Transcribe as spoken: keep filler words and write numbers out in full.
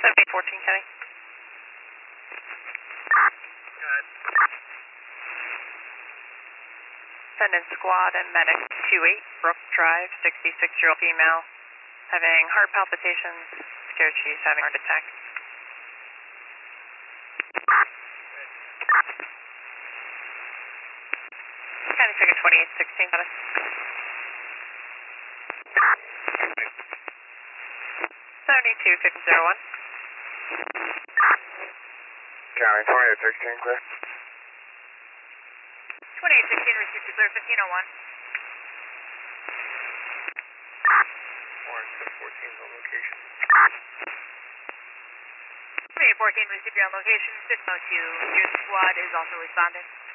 seventy fourteen, Kenny. Good. Attendant squad and medic two eight, Brook Drive, sixty-six-year-old female, having heart palpitations, scared she's having heart attack. County figure twenty-eight sixteen, got it. seventy-two fifty one. County twenty-eight sixteen, clear. twenty-eight sixteen, received to clear, fifteen oh one. Orange to fourteen on location. twenty-eight fourteen, received your on location, fifteen oh two. Your squad is also responding.